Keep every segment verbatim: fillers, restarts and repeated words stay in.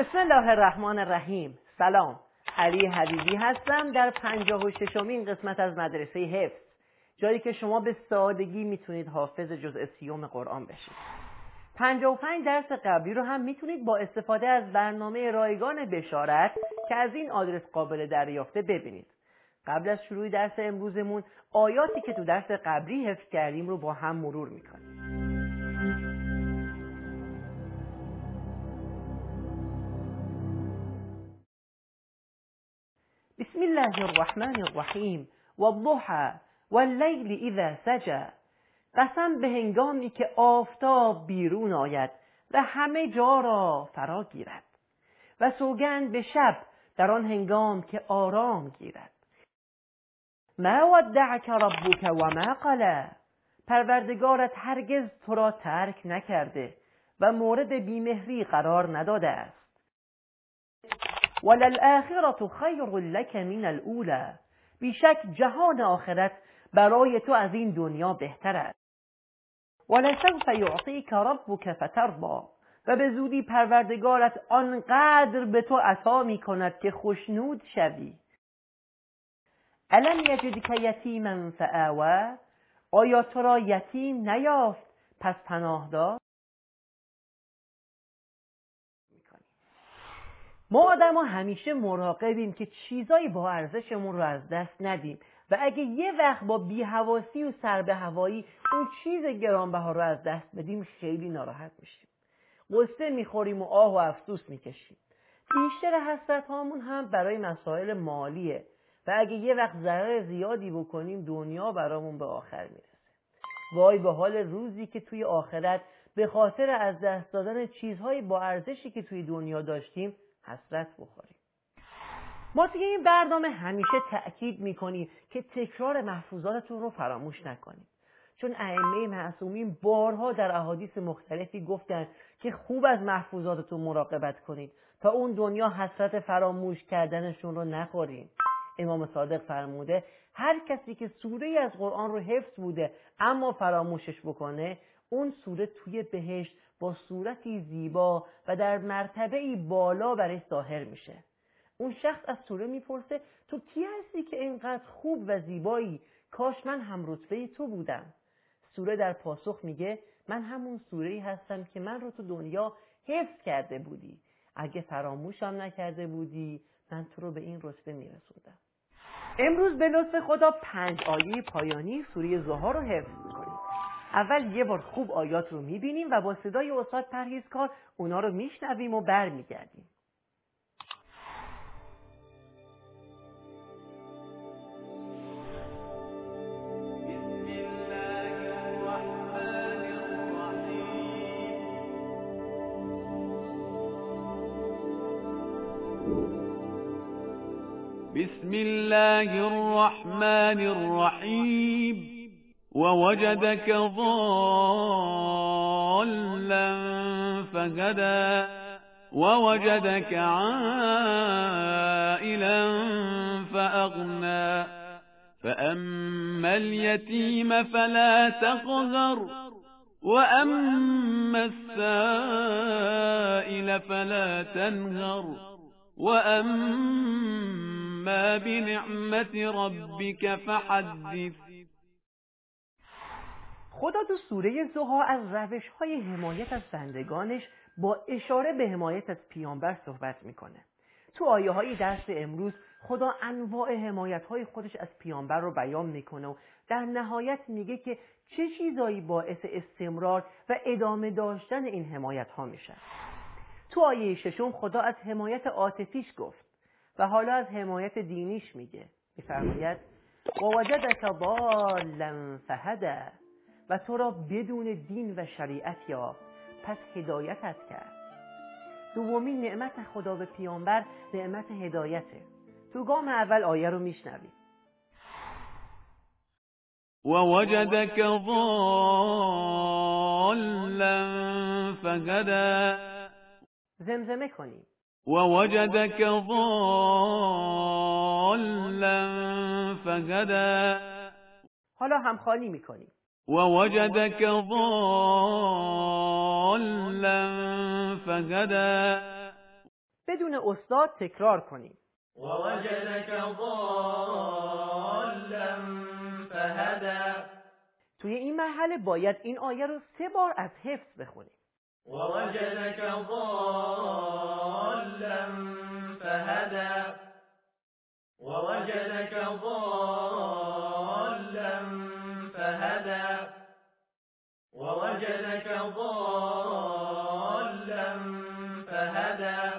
بسم الله الرحمن الرحیم. سلام، علی حبیبی هستم در پنجاه و ششمین قسمت از مدرسه حفظ، جایی که شما به سادگی میتونید حافظ جزء سیوم قرآن بشید. پنجاه و پنج درس قبلی رو هم میتونید با استفاده از برنامه رایگان بشارت که از این آدرس قابل دریافته ببینید. قبل از شروع درس امروزمون آیاتی که تو درس قبلی حفظ کردیم رو با هم مرور میکنیم. بسم الله الرحمن الرحیم والضحى واللیل اذا سجى. قسم به هنگامی که آفتاب بیرون آید و همه جا را فرا گیرد، و سوگند به شب در آن هنگام که آرام گیرد. ما ودعک ربک و ما قلی. پروردگارت هرگز تو را ترک نکرده و مورد بیمهری قرار نداده است. وللآخرة خیر لک من الاولی. بیشک جهان آخرت برای تو از این دنیا بهتر است. ولسوف یعطیک ربک فترضی. و به زودی پروردگارت آنقدر به تو عطا می کند که خوشنود شوی. الم یجدک یتیما فآوی. آیا تو را یتیم نیافت پس پناه داد؟ ما آدم ها همیشه مراقبیم که چیزایی با ارزشمون رو از دست ندیم و اگه یه وقت با بی‌حواسی و سر به هوایی اون چیز گرانبها رو از دست بدیم خیلی ناراحت میشیم. قصه میخوریم و آه و افسوس میکشیم. بیشتر حسرت هامون هم برای مسائل مالیه و اگه یه وقت ضرر زیادی بکنیم دنیا برامون به آخر میرسه. وای به حال روزی که توی آخرت به خاطر از دست دادن چیزهای با ارزشی که توی دنیا داشتیم حسرت بخوریم. ما توی این برنامه همیشه تأکید میکنیم که تکرار محفوظاتتون رو فراموش نکنید، چون ائمه معصومین بارها در احادیث مختلفی گفتن که خوب از محفوظاتتون مراقبت کنید تا اون دنیا حسرت فراموش کردنشون رو نخورین. امام صادق فرموده هر کسی که سوره از قرآن رو حفظ بوده اما فراموشش بکنه، اون سوره توی بهشت با صورتی زیبا و در مرتبه‌ای بالا برای ظاهر میشه. اون شخص از سوره میپرسه تو کی هستی که اینقدر خوب و زیبایی؟ کاش من هم رتبه تو بودم. سوره در پاسخ میگه من همون سوره‌ای هستم که من رو تو دنیا حفظ کرده بودی. اگه فراموشم نکرده بودی من تو رو به این رتبه میرسوندم. امروز به لطف خدا پنج آیه پایانی سوره ضحی رو حفظ میکنیم. اول یه بار خوب آیات رو میبینیم و با صدای استاد پرهیزکار اونا رو میشنویم و برمیگردیم. بسم الله الرحمن الرحیم ووجدك ضالا فهدى ووجدك عائلا فأغنى فأما اليتيم فلا تقهر وأما السائل فلا تنهر وأما بنعمة ربك فحدث. خدا تو سوره ضحی از روش‌های حمایت از بندگانش با اشاره به حمایت از پیامبر صحبت میکنه. تو آیه‌های درس امروز خدا انواع حمایت‌های خودش از پیامبر رو بیان میکنه و در نهایت میگه که چه چیزایی باعث استمرار و ادامه داشتن این حمایت‌ها میشه. تو آیه ششم خدا از حمایت عاطفیش گفت و حالا از حمایت دینیش میگه. میفرماید ووجدک ضالا فهدی. و تو را بدون دین و شریعت یافت پس هدایتت کرد. دومین نعمت خدا به پیامبر نعمت هدایته. تو گام اول آیه رو میشنوید. ووجدك ضالا فهدی. زمزمه کنیم. ووجدك ضالا فهدی. حالا همخوانی میکنیم. ووجدك ضالا فهدى. استاد تکرار کنیم. ووجدك ضالا فهدى. توی این مرحله باید این آیه رو سه بار از حفظ بخونیم. ووجدك ضالا فهدى. ووجدك ضالا فهدى. ووجدك ضالا فهدى.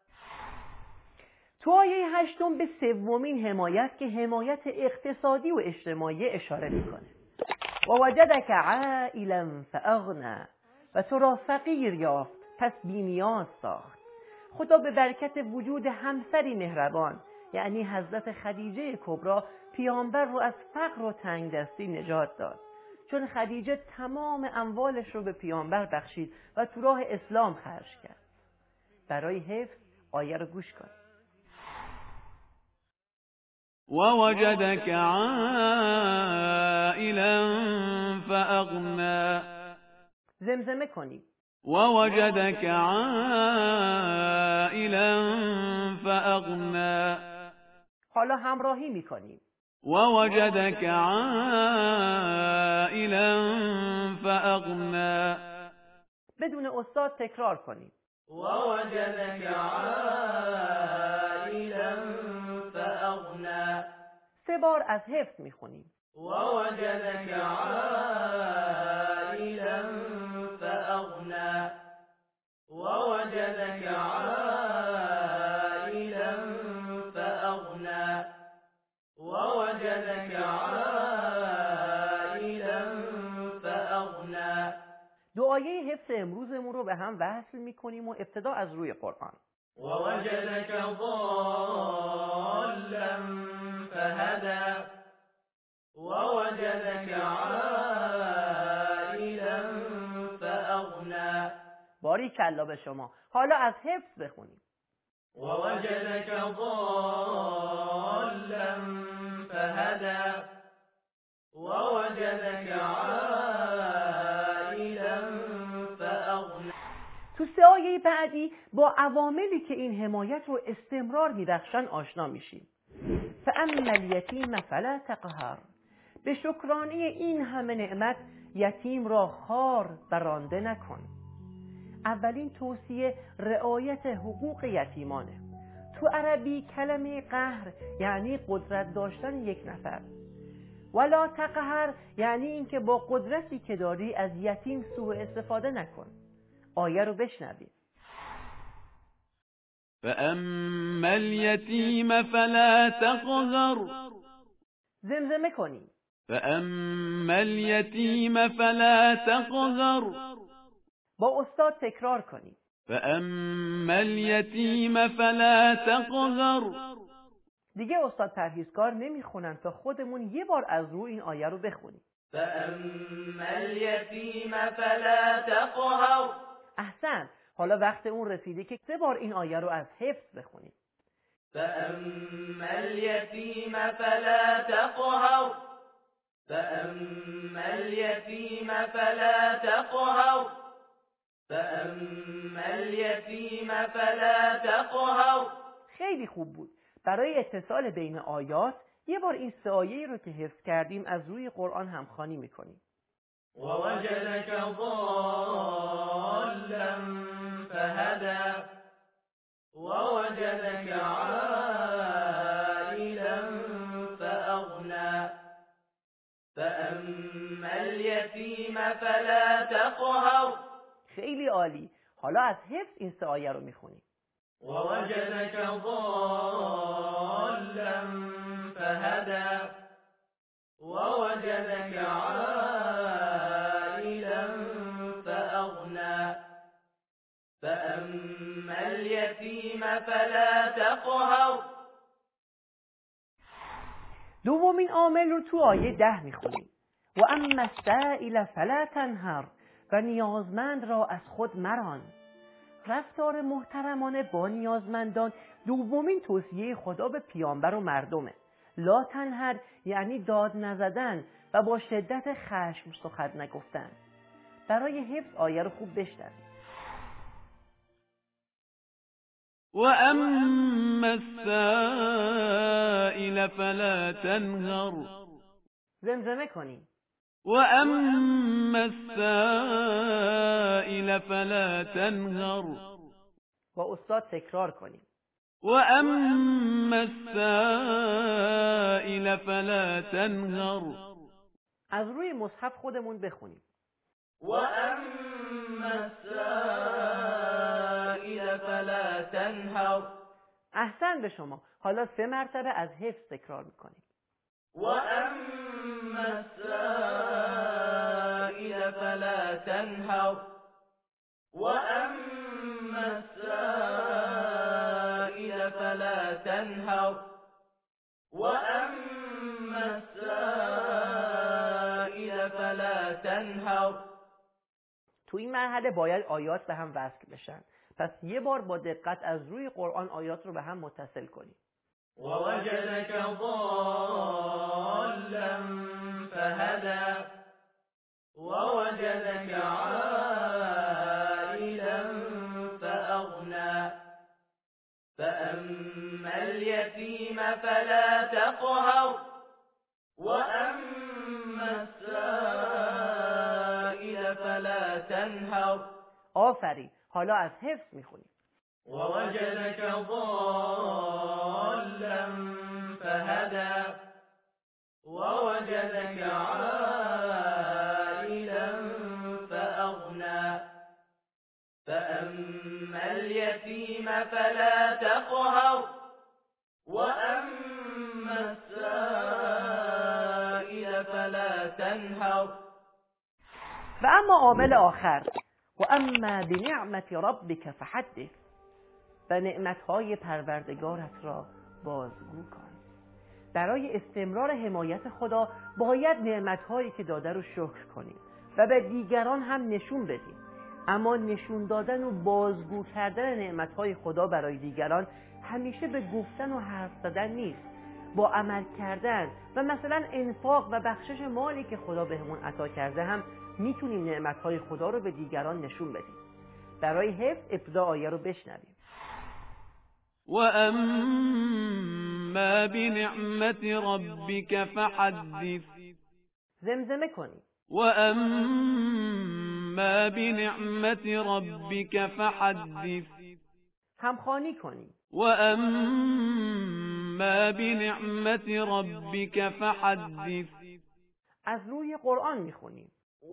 تو آیه هشتم به سومین حمایت که حمایت اقتصادی و اجتماعی اشاره میکنه. و وجدک عائلا فاغنی. و تو را فقیر یافت پس بی‌نیاز ساخت. خدا به برکت وجود همسری مهربان یعنی حضرت خدیجه کبری پیامبر رو از فقر و تنگ دستی نجات داد، چون خدیجه تمام اموالش رو به پیامبر بخشید و تو راه اسلام خرج کرد. برای حفظ آیه رو گوش کن. ووجدك عائلا فأغنى. زمزمه کنید. ووجدك عائلا فأغنى. حالا همراهی میکنیم. ووجدك عائلا فأغنى. بدون استاد تکرار کنیم. ووجدك عائلا فأغنى. سه بار از حفظ میخونیم. ووجدك عائلا فأغنى. ووجدك عائلا فأغنى. ووجدك عائلا فأغنى. دعای حفظ امروزمون رو به هم وصل میکنیم و ابتدا از روی قرآن. ووجدك ضالا فهدى. ووجدك عائلا فأغنى. باریکلا به شما. حالا از حفظ بخونیم. ووجدك ضالا فهدى. ووجدك عائلا فأغنى. تو سه آیه بعدی با عواملی که این حمایت رو استمرار میبخشن آشنا میشیم. فاما الیتیم فلا تقهر. به شکرانه این همه نعمت یتیم را خوار و رانده نکن. اولین توصیه رعایت حقوق یتیمانه. تو عربی کلمه قهر یعنی قدرت داشتن یک نفر. ولا تقهر یعنی اینکه با قدرتی که داری از یتیم سوء استفاده نکن. آیه رو بشنوید. فأما اليتيم فلا تقهر. زمزمه کنیم. فأما اليتيم فلا تقهر. با استاد تکرار کنیم. فأما اليتيم فلا تقهر. دیگه استاد پرهیزکار نمیخونن تا خودمون یه بار از رو این آیه رو بخونیم. فأما اليتيم فلا تقهر. احسن. حالا وقت اون رسیده که سه بار این آیه رو از حفظ بخونیم. فأما اليتيم فلا تقهر. فأما اليتيم فلا تقهر. فأما اليتيم فلا تقهر. خیلی خوب بود. برای اتصال بین آیات یه بار این سه آیه رو که حفظ کردیم از روی قرآن هم خوانی میکنیم. ووجدك ضالا فهدى. ووجدك عائلا فأغنى. فأما اليتيم فلا تقهر. خیلی عالی. حالا از حفظ این سه آیه رو میخونیم. ووجدك ضالا فهدى. ووجدك عائلا فأغنى. فأما اليتيم فلا تقهر. دومین عامل رو تو آیه ده میخونیم. و اما السائل فلا تنهر. و نیازمند را از خود مران. رفتار محترمانه با نیازمندان دومین توصیه خدا به پیامبر و مردمه. لا تنهر یعنی داد نزدن و با شدت خشم سخن نگفتن. برای حفظ آیه رو خوب بشنوید. وأما السائل فلا تنهر زمزمه کنیم. وأما السائل فلا تنهر با استاد تکرار کنیم. وأما السائل فلا تنهر از روی مصحف خودمون بخونیم. وأما السائل فلا تنهر. احسن به شما. حالا سه مرتبه از حفظ تکرار میکنیم. وأما السائل فلا تنهر. وأما السائل فلا تنهر. وأما السائل فلا تنهر. تو این مرحله باید آیات به هم وصل بشن. پس یه بار با دقت از روی قرآن آیات رو به هم متصل کنیم. ووجدك ضالا فهدى. ووجدك عائلا فأغنى. فأما اليتيم فلا تقهر. وأما السائل فلا تنهر. آفرین. حالا از حفظ میخونیم. ووجدك ضالا فهدى. ووجدك عائلا فأغنى. فأما اليتيم فلا تقهر. وأما السائل فلا تنهر. و اما عامل آخر، و اما بنعمت ربک فحدث، و نعمتهای پروردگارت را بازگو کن. برای استمرار حمایت خدا باید نعمتهایی که داده رو شکر کنیم و به دیگران هم نشون بدیم. اما نشون دادن و بازگو کردن نعمتهای خدا برای دیگران همیشه به گفتن و حرف زدن نیست. با عمل کردن و مثلا انفاق و بخشش مالی که خدا بهمون عطا کرده هم میتونیم نعمتهای خدا رو به دیگران نشون بدیم. برای حفظ ابتدا آیه رو بشنویم. وأما بنعمت ربك فحدث. زمزمه کنیم. وأما بنعمت ربك فحدث. همخوانی کنیم. وأما بنعمت ربك فحدث. از روی قرآن میخونیم.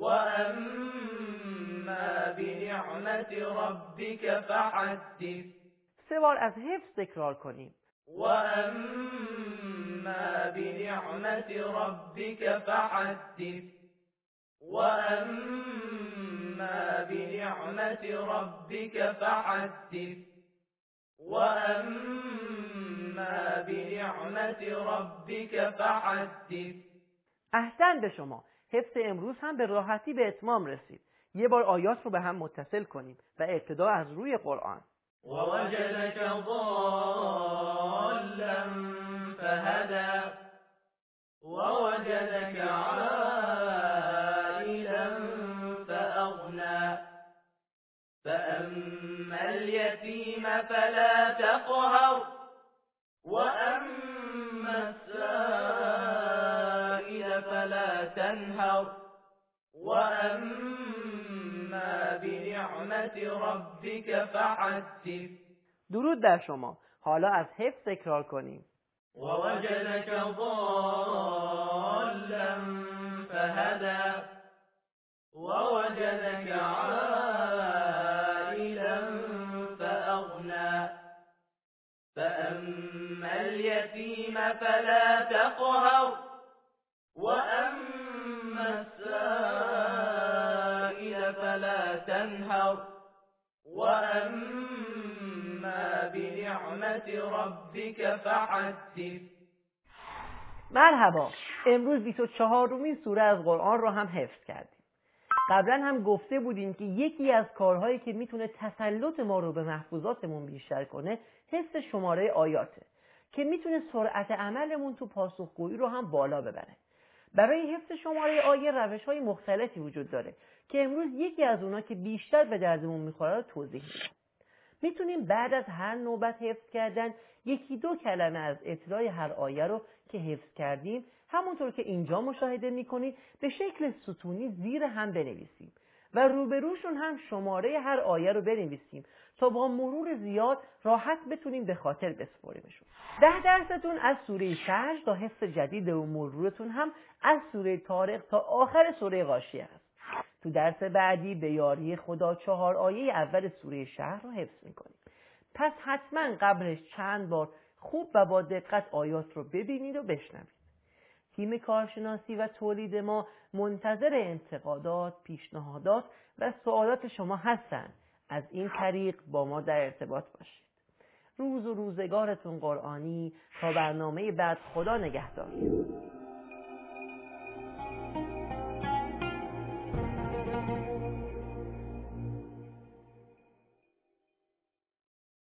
وأما بنعمت ربك فحدث. سه بار از حفظ تکرار کنیم. وأما بنعمت ربك فحدث. وأما بنعمت ربك فحدث. وأما بنعمت ربك فحدث. احسن به شما. حفظ امروز هم به راحتی به اتمام رسید. یه بار آیات رو به هم متصل کنیم و ابتدا از روی قرآن. ووجدك ضالا فهدى. ووجدك عائلا فأغنى. فأما اليتيم فلا تقهر. وأما السائل فلا تنهر. وأما بنعمت ربك فحدث. درود بر شما. حالا از حفظ تکرار کنیم. ووجدك ضالا فهدى. ووجدك عائلا فأغنى. فأما اليتيم فلا تقهر. وأما السائل فلا تنهر. وأما بنعمت ربك فحدث. مرحبا. امروز بیست و چهارمین سوره از قرآن رو هم حفظ کردیم. قبلا هم گفته بودیم که یکی از کارهایی که میتونه تسلط ما رو به محفوظاتمون بیشتر کنه حفظ شماره آیاته که میتونه سرعت عملمون تو پاسخگویی رو هم بالا ببره. برای حفظ شماره آیه روش‌های مختلفی وجود داره که امروز یکی از اونها که بیشتر به دردمون میخوره رو توضیح میدم. میتونیم بعد از هر نوبت حفظ کردن یکی دو کلمه از اطلاع هر آیه رو که حفظ کردیم همونطور که اینجا مشاهده میکنید به شکل ستونی زیر هم بنویسیم و روبروشون هم شماره هر آیه رو بنویسیم تا با مرور زیاد راحت بتونیم به خاطر بسپاریمشون. ده درستون از سوره شجر تا حفظ جدید و مرورتون هم از سوره طارق تا آخر سوره غاشیه است. تو درس بعدی به یاری خدا چهار آیه اول سوره شهر رو حفظ میکنیم. پس حتما قبلش چند بار خوب و با دقت آیات رو ببینید و بشنوید. تیم کارشناسی و تولید ما منتظر انتقادات، پیشنهادات و سوالات شما هستند. از این طریق با ما در ارتباط باشید. روز و روزگارتون قرآنی. تا برنامه بعد، خدا نگهدار.